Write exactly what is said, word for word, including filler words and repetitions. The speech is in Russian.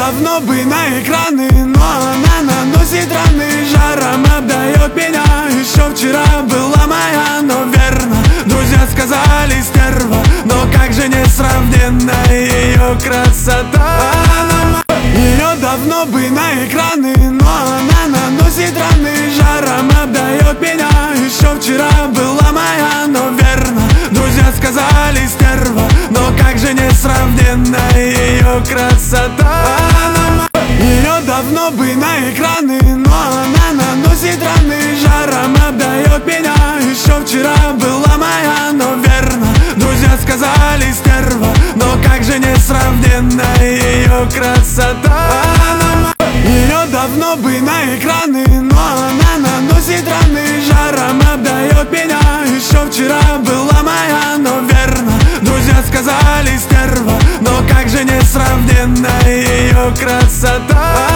давно бы на экраны, но она наносит раны, жаром обдает меня. Еще вчера была моя, но верно друзья сказали стерва. Но как же несравненна ее красота. Ее давно бы на экраны, но она наносит раны, жаром обдает меня. Еще вчера была моя, но верно друзья сказали стерва. Но как же несравненна ее красота. Ее давно бы на экраны, но она наносит раны, жаром обдает меня. Еще вчера была моя, но верно друзья сказали стерва. Но как же несравненна ее красота. Ее давно бы на экраны, но она наносит раны, жаром обдает меня. Еще вчера была моя, но верно друзья сказали стерва. Но как же несравненна ее красота.